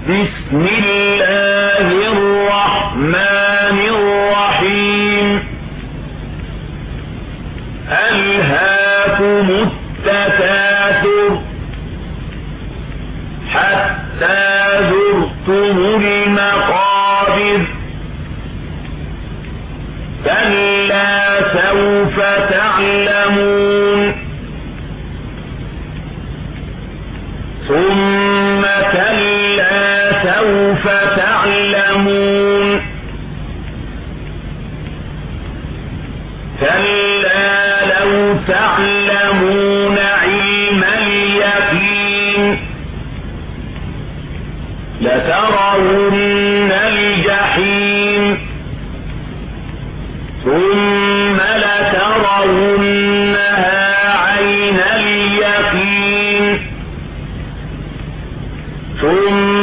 بسم الله الرحمن الرحيم ألهاكم التكاثر حتى زرتم المقابر كلا سوف تعلمون ثم كلا سوف تعلمون كلا لو تعلمون علم اليقين لترون الجحيم ثم لترونها عين اليقين ثم